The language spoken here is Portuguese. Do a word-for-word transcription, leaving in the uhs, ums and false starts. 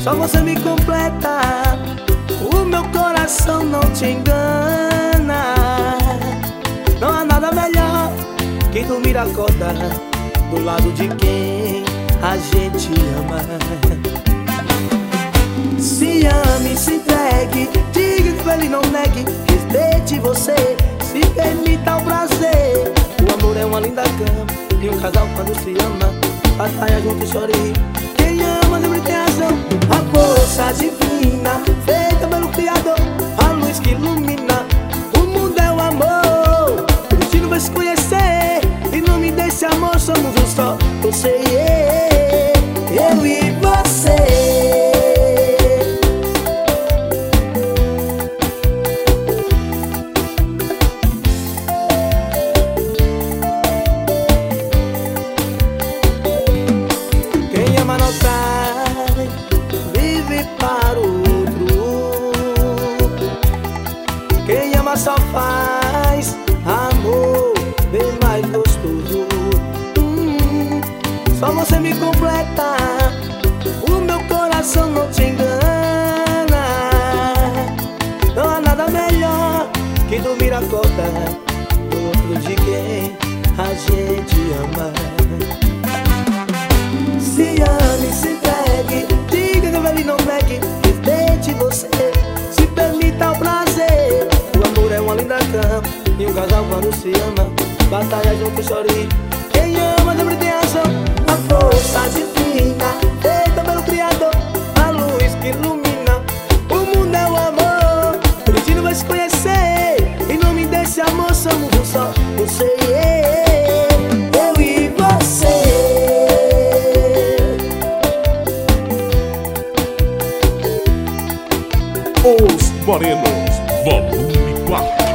Só você me completa, o meu coração não te engana. Não há nada melhor que dormir acordar do lado de quem a gente ama. Se ame, se entregue, diga que ele não negue, respeite você, se permita o prazer. O amor é uma linda cama e um casal quando se ama batalha junto e chore. Quem ama sempre tem razão. A força divina feita pelo Criador, a luz que ilumina o mundo é o amor. O destino vai se conhecer e no nome desse amor somos um só, você e eu, eu e você. Quem ama não trai, vive para o outro. Quem ama só faz amor bem mais gostoso. hum, Só você me completa, o meu coração não te engana. Não há nada melhor que dormir acordar do outro de quem a gente ama. Se ame, se entregue, diga que ele não negue, respeite você, se permita o prazer. O amor é uma linda cama e um casal quando se ama batalha junto e chore. Quem ama sempre tem razão. A força divina feita pelo Criador, a luz que ilumina o mundo é o amor. O destino vai se conhecer e em nome desse amor somos um só, você e eu, eu e você. Os Morenos, volume quatro.